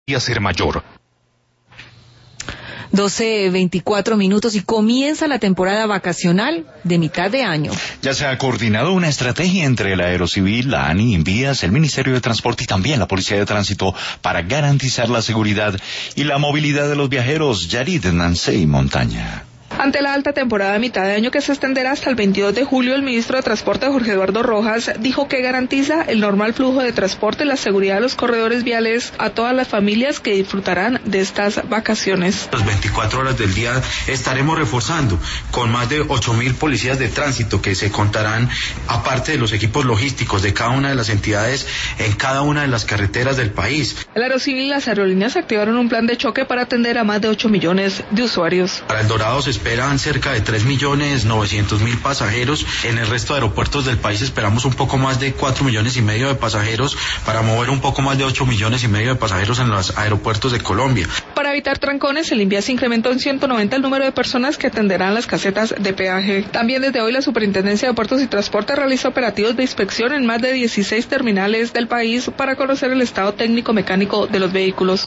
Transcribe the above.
ser mayor. 12:24 y comienza la temporada vacacional de mitad de año. Ya se ha coordinado una estrategia entre la Aerocivil, la ANI, Invías, el Ministerio de Transporte y también la Policía de Tránsito para garantizar la seguridad y la movilidad de los viajeros. Yarid, Nancey Montaña. Ante la alta temporada de mitad de año que se extenderá hasta el 22 de julio, el ministro de Transporte, Jorge Eduardo Rojas, dijo que garantiza el normal flujo de transporte y la seguridad de los corredores viales a todas las familias que disfrutarán de estas vacaciones. Las 24 horas del día estaremos reforzando con más de 8.000 policías de tránsito que se contarán, aparte de los equipos logísticos de cada una de las entidades en cada una de las carreteras del país. El Aerocivil y las aerolíneas activaron un plan de choque para atender a más de 8 millones de usuarios. Para El Dorado se esperan cerca de 3.900.000 pasajeros. En el resto de aeropuertos del país esperamos un poco más de 4,5 millones de pasajeros para mover un poco más de 8,5 millones de pasajeros en los aeropuertos de Colombia. Para evitar trancones, el Invías incrementó en 190 el número de personas que atenderán las casetas de peaje. También desde hoy la Superintendencia de Puertos y Transporte realiza operativos de inspección en más de 16 terminales del país para conocer el estado técnico mecánico de los vehículos.